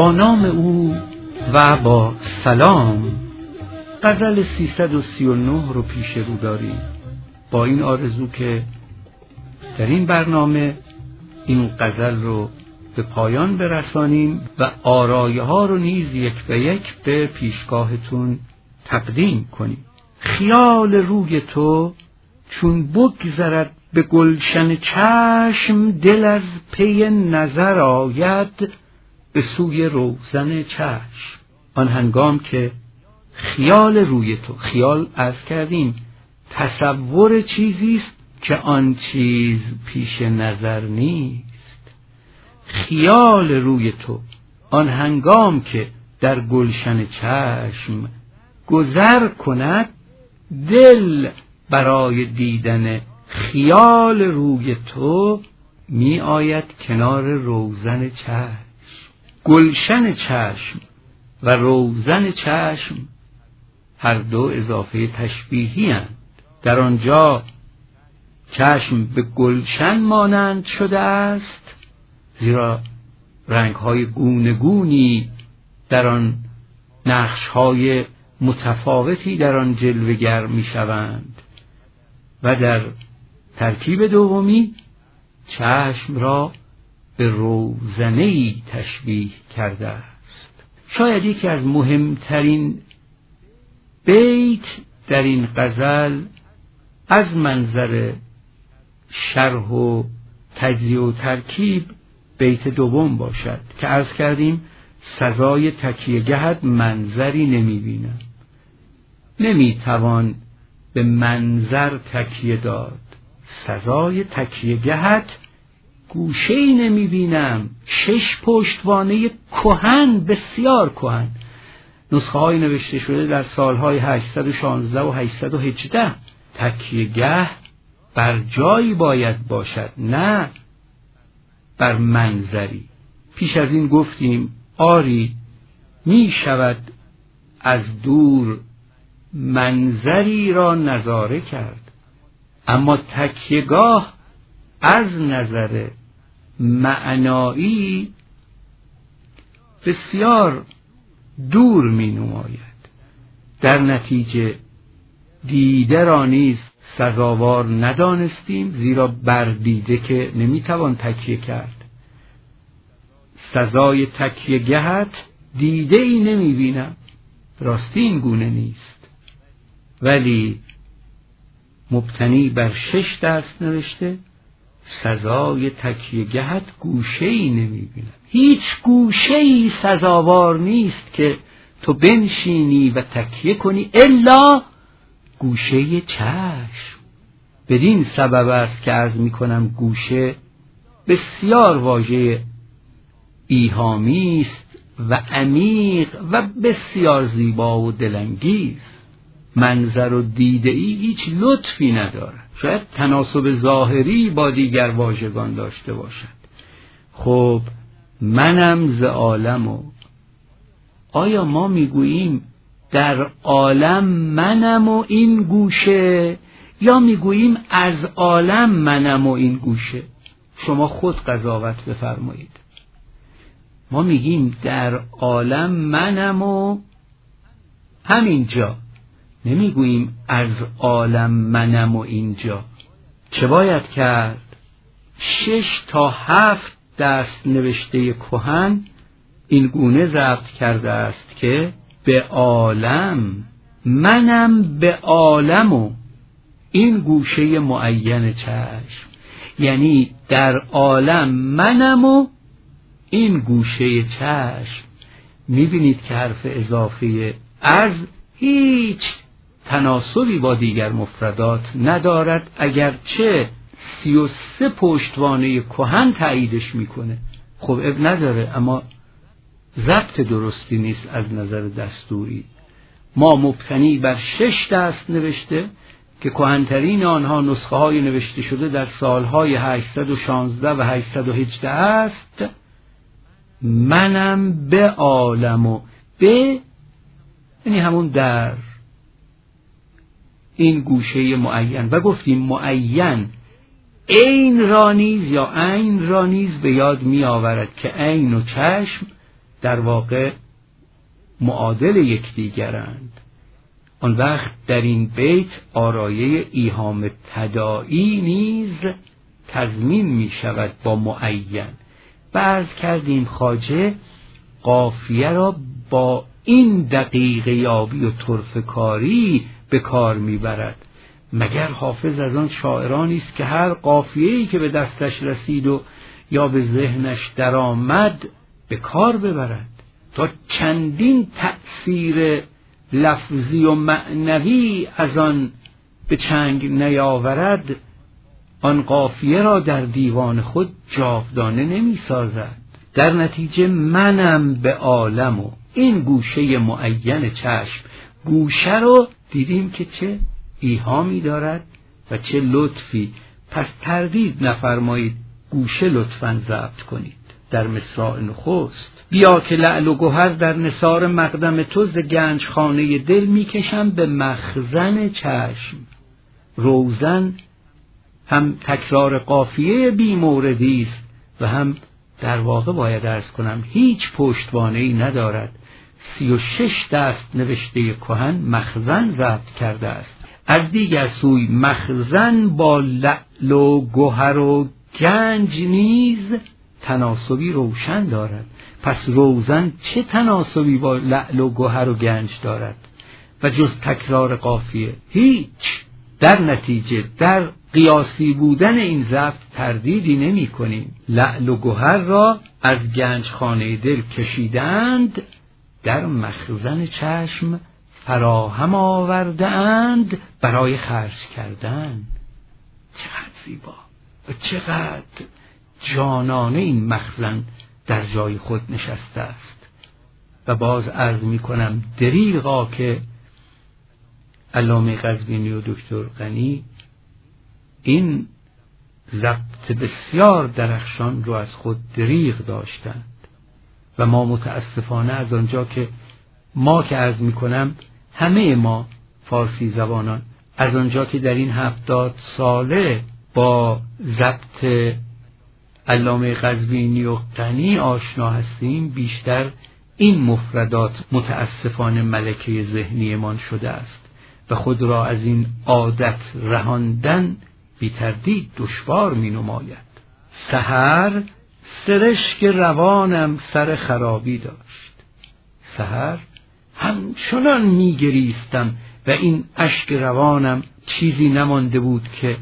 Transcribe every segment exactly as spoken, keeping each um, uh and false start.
با نام او و با سلام. غزل سیصد و سی و نه رو پیش رو داریم، با این آرزو که در این برنامه این غزل رو به پایان برسانیم و آرایه ها رو نیز یک به یک به پیشگاهتون تقدیم کنیم. خیال روی تو چون بگذرد به گلشن چشم، دل از پی نظر آید به سوی روزن چشم. آن هنگام که خیال روی تو، خیال عرض کردیم تصور چیزی است که آن چیز پیش نظر نیست. خیال روی تو آن هنگام که در گلشن چشم گذر کند، دل برای دیدن خیال روی تو می آید کنار روزن چشم. گلشن چشم و روزن چشم هر دو اضافه تشبیهی اند. در آنجا چشم به گلشن مانند شده است، زیرا رنگ‌های گونه‌گونی در آن، نقش‌های متفاوتی در آن جلوه‌گر می‌شوند، و در ترکیب دومی چشم را به روزنه‌ای تشبیه کرده است. شاید یکی از مهمترین بیت در این غزل از منظر شرح و تجزیه و ترکیب بیت دوم باشد که عرض کردیم سزای تکیه‌گهت منظری نمی‌بینم. نمی‌توان به منظر تکیه داد. سزای تکیه‌گهت گوشه‌ای نمی‌بینم. شش پشتوانه کهن، بسیار کهن، نسخه‌های نوشته شده در سال‌های هشتصد و شانزده و هشتصد و هجده. تکیه‌گه بر جایی باید باشد، نه بر منظری. پیش از این گفتیم آری می شود از دور منظری را نظاره کرد، اما تکیه‌گاه از نظر معنایی بسیار دور می نماید. در نتیجه دیده را نیز سزاوار ندانستیم، زیرا بر دیده که نمیتوان تکیه کرد. سزای تکیه گهت دیده ای نمی بینم. راستی این گونه نیست، ولی مبتنی بر شش دست نوشته سزای تکیه گهت گوشه ای نمی بینم. هیچ گوشه ای سزاوار نیست که تو بنشینی و تکیه کنی الا گوشه چشم. بدین سبب است که عرض می کنم گوشه بسیار واژه ایهامی است و عمیق و بسیار زیبا و دلانگیز. منظر و دیده ای هیچ لطفی ندارد، شاید تناسب ظاهری با دیگر واژگان داشته باشد. خب منم ز عالم، و آیا ما میگوییم در عالم منم و این گوشه، یا میگوییم از عالم منم و این گوشه؟ شما خود قضاوت بفرمایید. ما میگیم در عالم منم و همینجا، نمیگوییم از عالم منم و اینجا. چه باید کرد؟ شش تا هفت دست نوشته کهن این گونه ضبط کرده است که به عالم منم، به عالم و این گوشه معین چشم، یعنی در عالم منم و این گوشه چشم. میبینید که حرف اضافه از هیچ تناسبی با دیگر مفردات ندارد، اگرچه سی و سه پشتوانه کهن تاییدش میکنه. خب اب نداره، اما ضبط درستی نیست از نظر دستوری. ما مبتنی بر شش دست نوشته که کهن‌ترین آنها نسخه های نوشته شده در سالهای هشتصد و شانزده و هشتصد و هجده است. منم به عالم و به یعنی همون در این گوشه معین، و گفتیم معین عین را نیز یا عین را نیز به یاد می آورد که عین و چشم در واقع معادل یکدیگرند. آن وقت در این بیت آرایه ایهام تداعی نیز تضمین می شود با معین. عرض کردیم خواجه قافیه را با این دقیق یابی و طرفه کاری به کار می برد. مگر حافظ از آن شاعرانی است که هر قافیه‌ای که به دستش رسید و یا به ذهنش درآمد به کار ببرد تا چندین تأثیر لفظی و معنوی از آن به چنگ نیاورد، آن قافیه را در دیوان خود جاودانه نمی سازد. در نتیجه منم به عالم و این گوشه معین چشم، گوشه رو دیدیم که چه ایهامی دارد و چه لطفی. پس تردید نفرمایید، گوشه لطفاً ضبط کنید. در مصرع نخست بیا که لعل و گوهر در نثار مقدم تو ز گنج خانه دل میکشم به مخزن چشم. روزن هم تکرار قافیه بی موردی است و هم در واقع باید عرض کنم هیچ پشتوانه‌ای ندارد. سی و شش دست نوشته کهن مخزن ضبط کرده است. از دیگر سوی مخزن با لعل و گوهر و گنج نیز تناسبی روشن دارد. پس روزن چه تناسبی با لعل و گوهر و گنج دارد و جز تکرار قافیه هیچ. در نتیجه در قیاسی بودن این ضبط تردیدی نمی کنیم. لعل و گوهر را از گنج خانه دل کشیدند، در مخزن چشم فراهم آورده اند برای خرج کردن. چقدر زیبا و چقدر جانانه این مخزن در جای خود نشسته است. و باز عرض می کنم دریغا که علامه قزوینی و دکتر غنی این ضبط بسیار درخشان رو از خود دریغ داشتند و ما متاسفانه از آنجا که ما که عرض می کنم همه ما فارسی زبانان از آنجا که در این هفتاد ساله با ضبط علامه قزوینی و غنی آشنا هستیم، بیشتر این مفردات متاسفانه ملکه ذهنیمان شده است و خود را از این عادت رهاندن بی تردید دشوار می نماید. سحر سرشک روانم سر خرابی داشت. سحر همچنان می گریستم و این اشک روانم چیزی نمانده بود که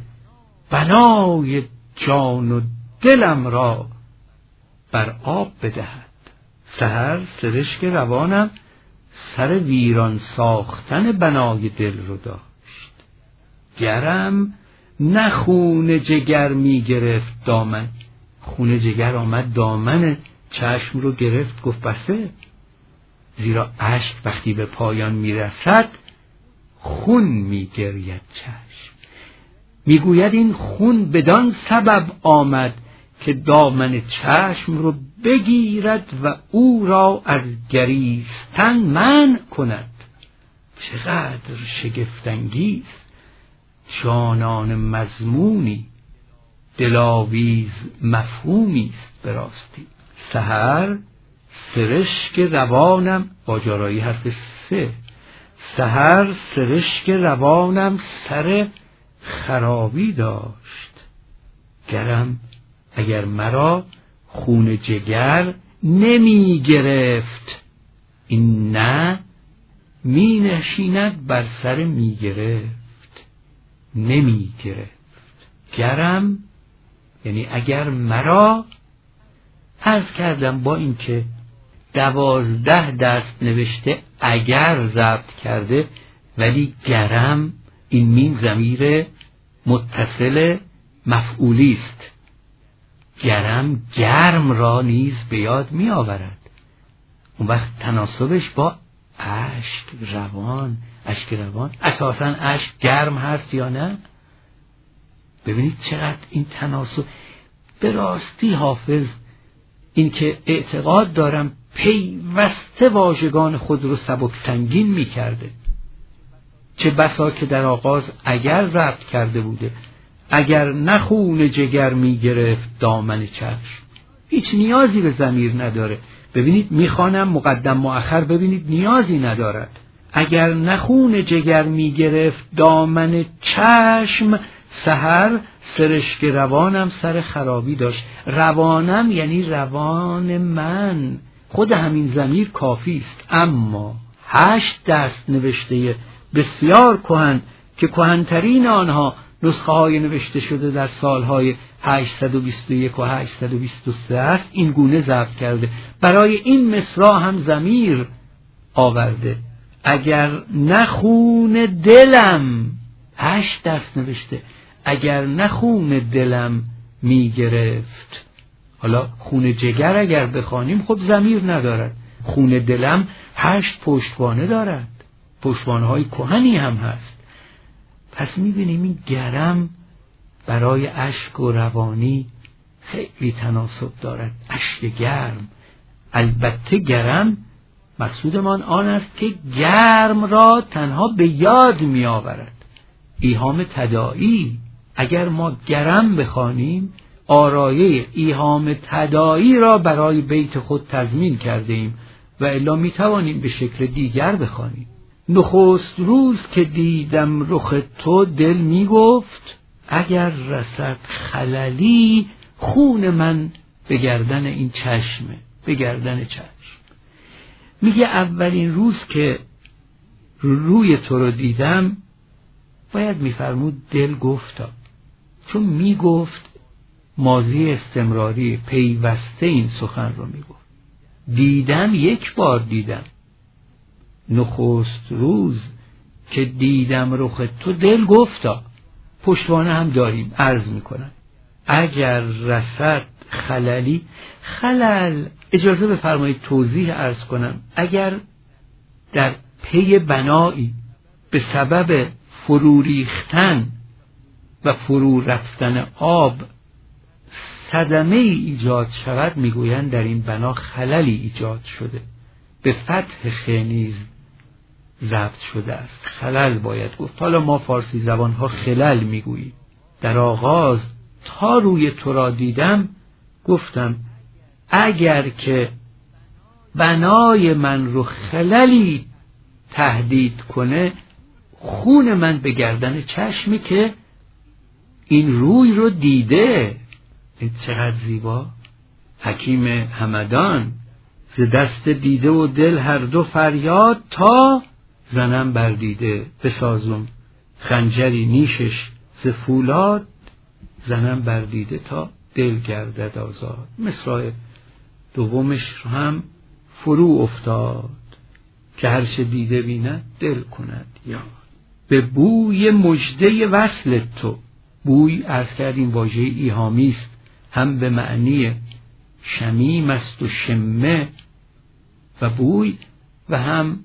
بنای جان و دلم را بر آب بدهد. سحر سرشک روانم سر ویران ساختن بنای دل رو داشت. گرم نه خون جگر می گرفت دامن. خون جگر آمد دامن چشم رو گرفت، گفت بسه، زیرا اشک وقتی به پایان می رسد خون می گرید چشم. می گوید این خون بدان سبب آمد که دامن چشم رو بگیرد و او را از گریستن منع کند. چقدر شگفت‌انگیز، جانان مضمونی، دلاویز مفهومی است به راستی. سحر سرشک روانم با جارایی حرف سه، سحر سرشک روانم سر خرابی داشت. گرم اگر مرا خون جگر نمی گرفت، این نه می نشیند بر سر می گرفت. نمی گرفت. گرم یعنی اگر مرا، عرض کردم با اینکه دوازده دست نوشته اگر ضبط کرده، ولی گرم این میم ضمیر متصل مفعولی است. گرم گرم را نیز به یاد می آورد. اون وقت تناسبش با اشک روان، اشک روان اساساً اشک گرم هست یا نه؟ ببینید چقدر این تناسب. به راستی حافظ این که اعتقاد دارم پیوسته واژگان خود رو سبک سنگین می کرده. چه بسا که در آغاز اگر ضبط کرده بوده، اگر نخون جگر می گرفت دامن چشم، هیچ نیازی به ضمیر نداره. ببینید میخوانم مقدم مؤخر، ببینید نیازی ندارد. اگر نخون جگر میگرفت دامن چشم، سحر سرشک روانم سر خرابی داشت. روانم یعنی روان من، خود همین ضمیر کافی است. اما هشت دست نوشته بسیار کهن که کهن‌ترین آنها نسخه های نوشته شده در سالهای هشتصد و بیست و یک و هشتصد و بیست و سه است، این گونه ضبط کرده. برای این مصرع هم ضمیر آورده. اگر نخون دلم، هشت دست نوشته، اگر نخون دلم میگرفت. حالا خون جگر اگر بخوانیم خب ضمیر ندارد. خون دلم هشت پشتوانه دارد، پشتوانه های کهنی هم هست. پس میبینیم این گرم برای اشک و روانی خیلی تناسب دارد. اشک گرم، البته گرم مقصودمان آن است که گرم را تنها به یاد می آورد. ایهام تداعی، اگر ما گرم بخوانیم آرایه ایهام تداعی را برای بیت خود تضمین کرده ایم و الا می توانیم به شکل دیگر بخوانیم. نخست روز که دیدم رخ تو دل می گفت، اگر رسد خللی خون من به گردن این چشمه، به گردن چشم. میگه اولین روز که روی تو رو دیدم، باید میفرمود دل گفتا، چون میگفت ماضی استمراری پیوسته این سخن رو میگفت. دیدم یک بار دیدم، نخست روز که دیدم رخ تو دل گفتا. پشتوانه هم داریم، عرض میکنم. اگر رسد خللی، خلل اجازه بفرمایید توضیح عرض کنم. اگر در پی بنایی به سبب فرو ریختن و فرو رفتن آب صدمه ای ایجاد شود، میگویند در این بنا خللی ایجاد شده. به فتح خ نیز ضبط شده است، خلل باید گفت. حالا ما فارسی زبان ها خلل میگوییم. در آغاز تا روی تو را دیدم گفتم اگر که بنای من رو خللی تهدید کنه، خون من به گردن چشمی که این روی رو دیده. این چقدر زیبا. حکیم همدان: ز دست دیده و دل هر دو فریاد، تا زنم بر دیده بسازم خنجری نیشش ز فولاد، زنم بر دیده تا دل گردد آزاد. مصرع دومش هم فرو افتاد که هر چه دیده بیند دل کند یاد. به بوی مژده وصل تو، بوی عرض کردیم واژه ایهامی است، هم به معنی شمیم است و شمه و بوی و هم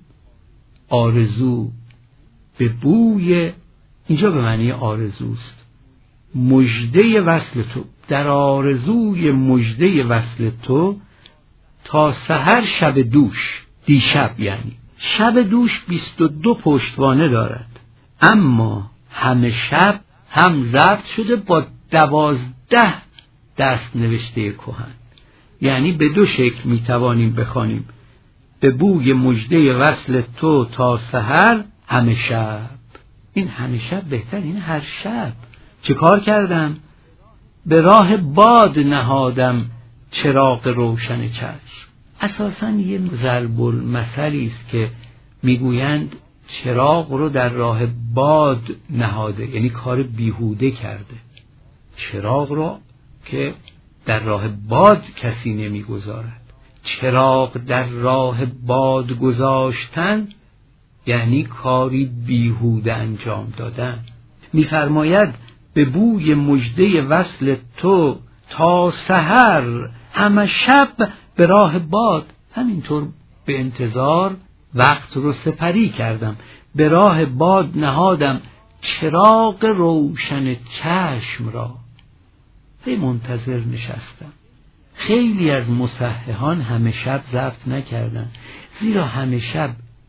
آرزو. به بوی اینجا به معنی آرزوست. مژده وصل تو، در آرزوی مژده وصل تو تا سحر شب دوش، دیشب یعنی شب دوش بیست و دو پشتوانه دارد، اما همه شب هم ضبط شده با دوازده دست نوشته کهن. یعنی به دو شکل میتوانیم بخوانیم: به بوی مژده وصل تو تا سحر همه شب. این همه شب بهتر، این هر شب. چه کار کردم؟ به راه باد نهادم چراغ روشن چشم. اساساً یه ضرب المثلی است که میگویند چراغ رو در راه باد نهاده، یعنی کار بیهوده کرده. چراغ رو که در راه باد کسی نمیگذارد. چراغ در راه باد گذاشتن یعنی کاری بیهوده انجام دادن. میفرماید به بوی مژده وصل تو تا سحر همه شب به راه باد. همینطور به انتظار وقت رو سپری کردم، به راه باد نهادم چراغ روشن چشم را. به منتظر نشستم. خیلی از مصححان همه شب ضبط نکردن، زیرا همه شب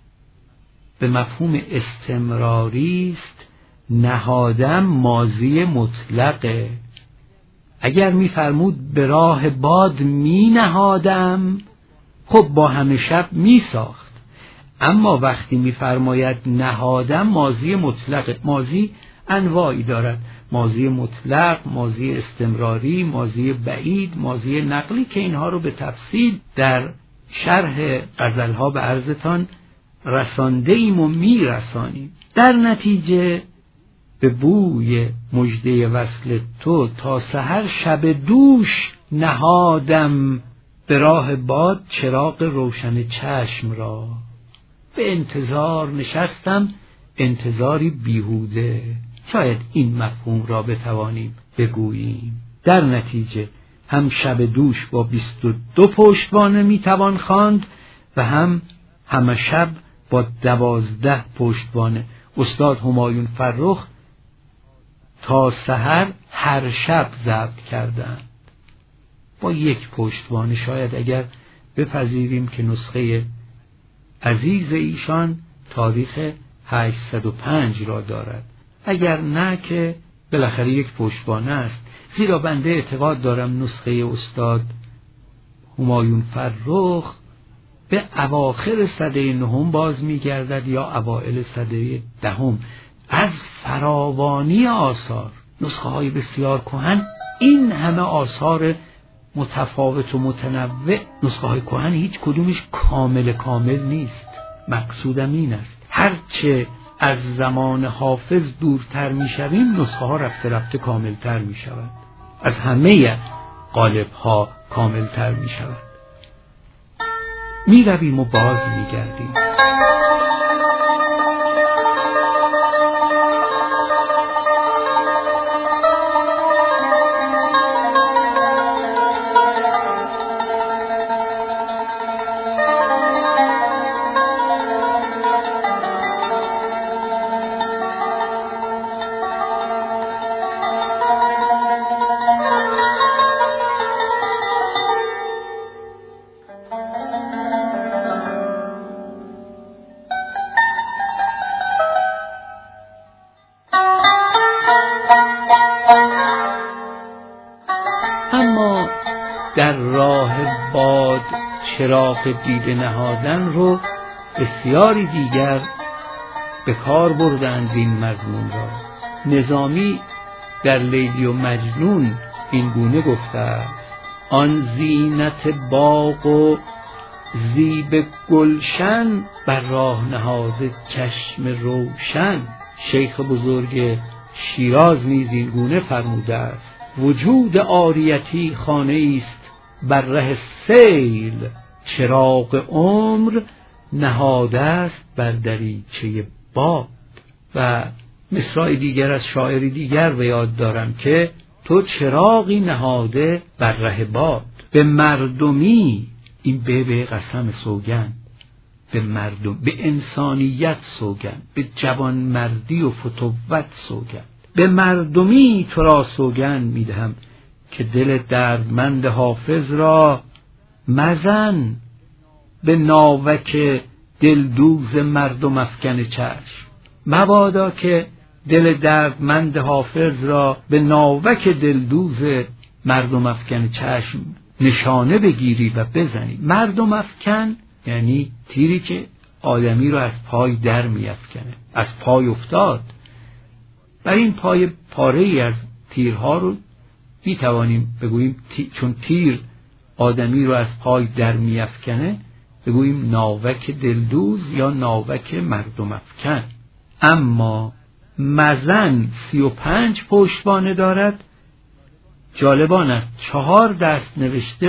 به مفهوم استمراری است. نهادم ماضی مطلقه. اگر می‌فرمود به راه باد می نهادم، خب با همه شب می ساخت. اما وقتی می فرماید نهادم، ماضی مطلق، ماضی انواعی دارد، ماضی مطلق، ماضی استمراری، ماضی بعید، ماضی نقلی، که اینها رو به تفصیل در شرح غزلها به عرضتان رسانده ایم و می رسانیم. در نتیجه به بوی مژده وصل تو تا سحر شب دوش نهادم، به راه باد چراغ روشن چشم را. به انتظار نشستم، انتظاری بیهوده. شاید این مفهوم را بتوانیم بگوییم. در نتیجه هم شب دوش با بیست و دو پشتوانه میتوان خواند و هم همه شب با دوازده پشتوانه. استاد همایون فرخ تا سحر هر شب ضبط کردند با یک پشتوانه. شاید اگر بپذیریم که نسخه عزیز ایشان تاریخ هشتصد و پنج را دارد، اگر نه که بالاخره یک پشتوانه است. زیرا بنده اعتقاد دارم نسخه استاد همایون فرخ به اواخر سده نهم باز می‌گردد یا اوائل سده دهم. از فراوانی آثار، نسخه های بسیار کهن، این همه آثار متفاوت و متنوع، نسخه های کهن هیچ کدومش کامل کامل نیست. مقصودم این است هرچه از زمان حافظ دورتر می شویم، نسخه ها رفته رفته کامل تر می شود، از همه قالب ها کامل تر می شود. می رویم و باز می گردیم. در راه باد چراغ دیده نهادن رو بسیاری دیگر به کار بردند این مضمون را. نظامی در لیلی و مجنون این گونه گفته است: آن زینت باغ و زیب گلشن، بر راه نهاده چشم روشن. شیخ بزرگ شیراز نیز این گونه فرموده است: وجود عاریتی خانه است بر ره سیل، چراغ عمر نهاده است بر دریچه باد. و مصرع دیگر از شاعری دیگر به یاد دارم که تو چراغی نهاده بر ره باد. به مردمی، این به به قسم سوگند، به مردم، به انسانیت سوگند، به جوان مردی و فتوت سوگند. به مردمی تو را سوگند میدهم که دل دردمند حافظ را مزن به ناوک دلدوز مردم افکن چشم. مبادا که دل دردمند حافظ را به ناوک دلدوز مردم افکن چشم نشانه بگیری و بزنی. مردم افکن یعنی تیری که آدمی رو از پای در می افکنه. از پای افتاد، بر این پای پاره ای از تیرها رو می توانیم بگوییم تی... چون تیر آدمی رو از پای در می افکنه بگوییم ناوک دلدوز یا ناوک مردم افکن. اما مزن سی و پنج پشتوانه دارد. جالبان است چهار دست نوشته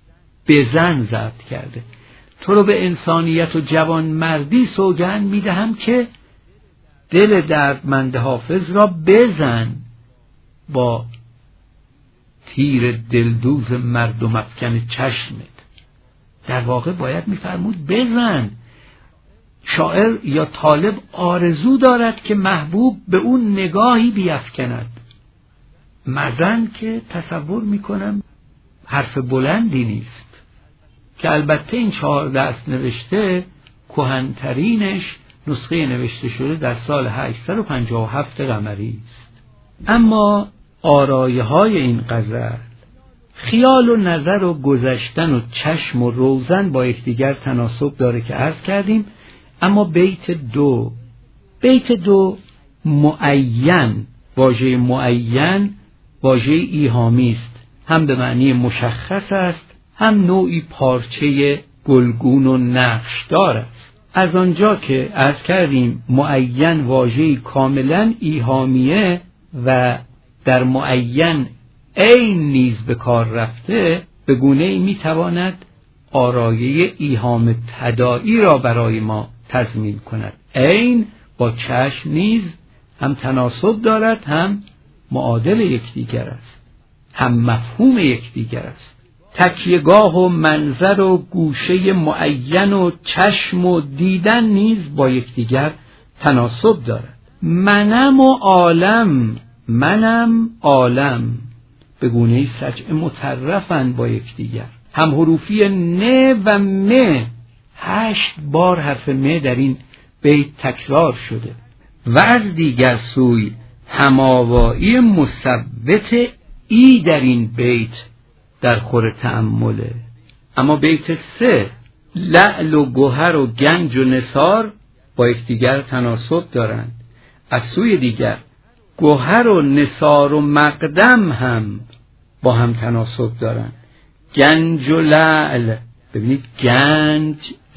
بزن ضبط کرده. تو رو به انسانیت و جوان مردی سوگند میدهم که دل دردمند حافظ را بزن با تیر دلدوز مردم افکن چشمت. در واقع باید میفرمود بزن. شاعر یا طالب آرزو دارد که محبوب به اون نگاهی بیفکند. مزن که تصور میکنم حرف بلندی نیست، که البته این چهار دست نوشته کهن‌ترینش نسخه نوشته شده در سال هشتصد و پنجاه و هفت قمری است. اما آرایه های این غزل خیال و نظر و گذشتن و چشم و روزن با یکدیگر تناسب داره که عرض کردیم. اما بیت دو بیت دو معین، واژه معین واژه ایهامی است، هم به معنی مشخص است، هم نوعی پارچه گلگون و نقشدار است. از آنجا که عرض کردیم معین واژه کاملا ایهامیه و در معین عین نیز به کار رفته، به گونه‌ای میتواند آرایه ایهام تداعی را برای ما تضمین کند. عین با چشم نیز هم تناسب دارد، هم معادل یکدیگر است، هم مفهوم یکدیگر است. تکیه‌گاه و منظر و گوشه معین و چشم و دیدن نیز با یکدیگر تناسب دارد. منم و عالم، منم عالم به گونه‌ای سجع مطرفند با یکدیگر. هم حروفی ن و م، هشت بار حرف م در این بیت تکرار شده. و از دیگر سوی هماوایی مثبت ای در این بیت در خور تأمله. اما بیت سه لعل و گوهر و گنج و نثار با یکدیگر تناسب دارند. از سوی دیگر گوهر و نثار و مقدم هم با هم تناسب دارند. گنج و لعل، ببینید گنج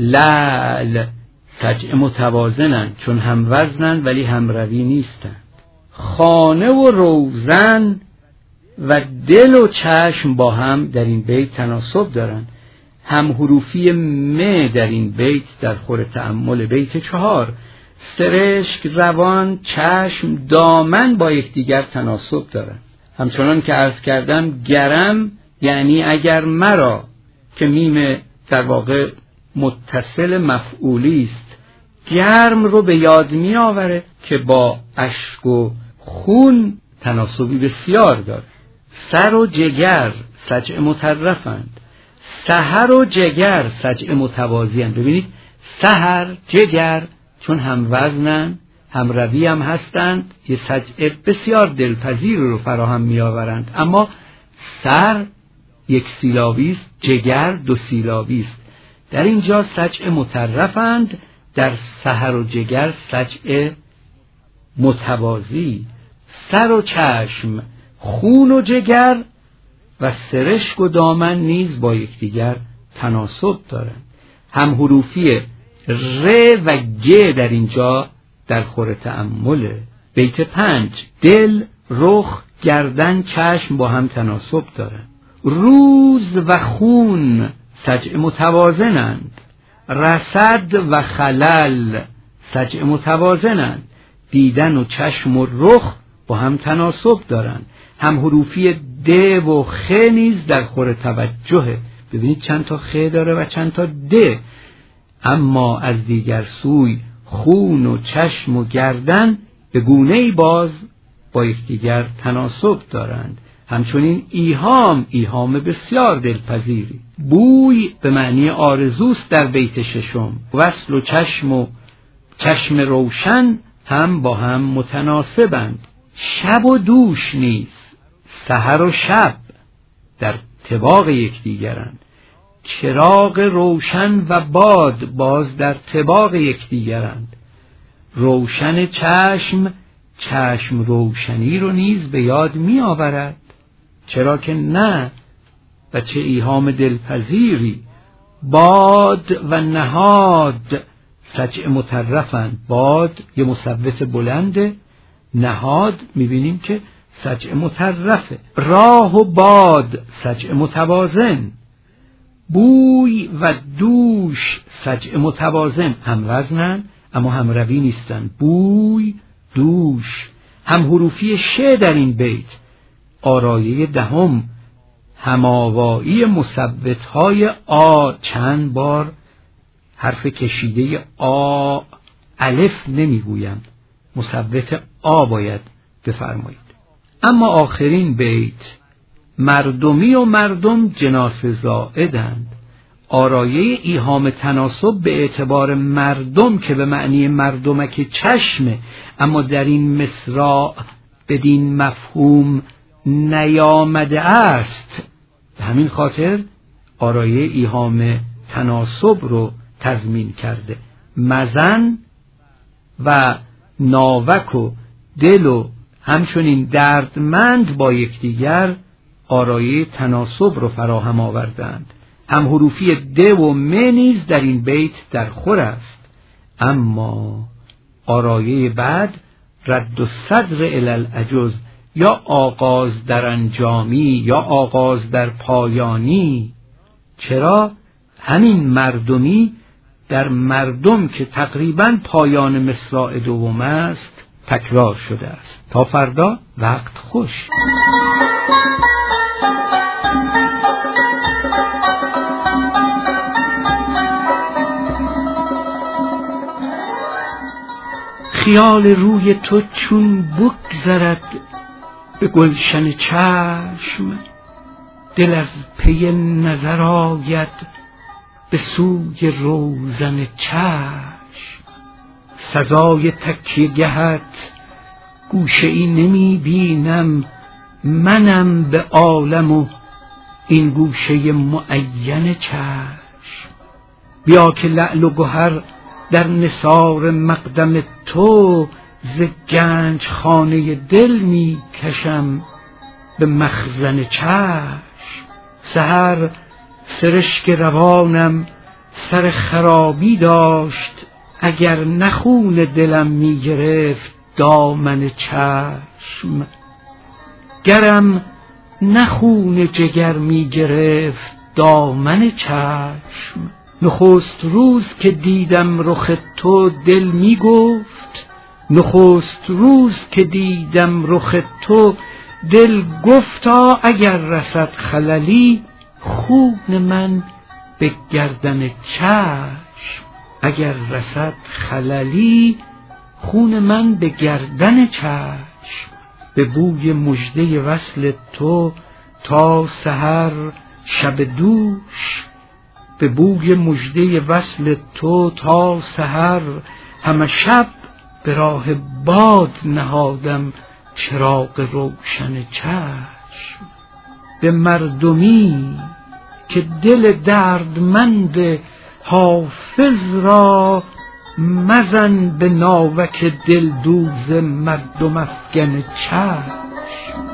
لعل سجع متوازنند، چون هم وزنند ولی هم روی نیستند. خانه و روزن و دل و چشم با هم در این بیت تناسب دارند. هم حروفی م در این بیت در خور تأمل. بیت چهار سرشک، روان، چشم، دامن با یکدیگر تناسب دارند. همچنان که عرض کردم گرم یعنی اگر مرا، که میم در واقع متصل مفعولی است، گرم رو به یاد می آوره که با اشک و خون تناسبی بسیار داره. سر و جگر سجع مطرفند، سحر و جگر سجع متوازیند. ببینید سحر، جگر چون هم وزنن هم روی هم هستند، یه سجع بسیار دلپذیر رو فراهم می آورند. اما سر یک سیلابی است، جگر دو سیلابی است. در اینجا سجع مطرفند، در سحر و جگر سجع متوازی. سر و چشم، خون و جگر و سرشک و دامن نیز با یکدیگر تناسب دارند. هم حروفی ر و گ در اینجا در خور تأمله. بیت پنج دل، رخ، گردن، چشم با هم تناسب دارند. روز و خون سجع متوازنند، رصد و خلل سجع متوازنند. دیدن و چشم و رخ با هم تناسب دارند. هم حروفی د و خ نیز در خور توجهه. ببینید چند تا خ داره و چند تا د. اما از دیگر سوی خون و چشم و گردن به گونه‌ای باز با یکدیگر تناسب دارند. همچنین ایهام، ایهام بسیار دلپذیری. بوی به معنی آرزوست در بیت ششم. وصل و چشم و چشم روشن هم با هم متناسبند. شب و دوش نیز، سحر و شب در طباق یکدیگرند. چراغ روشن و باد باز در طباق یکدیگرند. روشن چشم، چشم روشنی رو نیز به یاد می آورد. چرا که نه، و چه ایهام دلپذیری. باد و نهاد سجع مطرفند. باد یه مصوت بلنده، نهاد میبینیم که سجع مطرفه. راه و باد سجع متوازن. بوی و دوش سجع متوازن، هم وزنن اما هم روی نیستن. بوی، دوش. هم حروفی ش در این بیت. آرایه دهم هماوایی مثبت‌های آ، چند بار حرف کشیده آ، الف نمیگویم، مثبت آ باید بفرمایید. اما آخرین بیت مردمی و مردم جناس زائدند. آرایه ایهام تناسب به اعتبار مردم که به معنی مردمک چشمه، اما در این مصرع بدین مفهوم نیامده است. به همین خاطر آرایه ایهام تناسب رو تضمین کرده. مزن و ناوک و دل و همچنین دردمند با یکدیگر آرایه تناسب رو فراهم آوردند. هم حروفی د و م نیز در این بیت در خور است، اما آرایه بعد رد و صدر الی العجز، یا آغاز در انجامی یا آغاز در پایانی. چرا؟ همین مردمی در مردم که تقریباً پایان مصرع دوم است تکرار شده است. تا فردا، وقت خوش. خیال روی تو چون بگذرد به گلشن چشم، دل از پی نظر آید به سوی روزن چشم. سزای تکیه گهت گوشه ای نمی بینم، منم به عالم و این گوشه معین چشم. بیا که لعل و گهر در نثار مقدم تو، ز گنج خانه دل می کشم به مخزن چشم. سحر سرشک روانم سر خرابی داشت، اگر نخون دلم می گرفت دامن چشم. گرم نخون جگر می گرفت دامن چشم. نخست روز که دیدم رخ تو دل می گفت، نخست روز که دیدم رخ تو دل گفتا اگر رسد خللی خون من به گردن چشم. اگر رسد خللی خون من به گردن چشم. به بوی مژده وصل تو تا سحر شب دوش، به بوی مژده وصل تو تا سحر همه شب به راه باد نهادم چراغ روشن چشم. به مردمی که دل دردمند حافظ را، مزن به ناوک دل دوز مردم افگن چشم.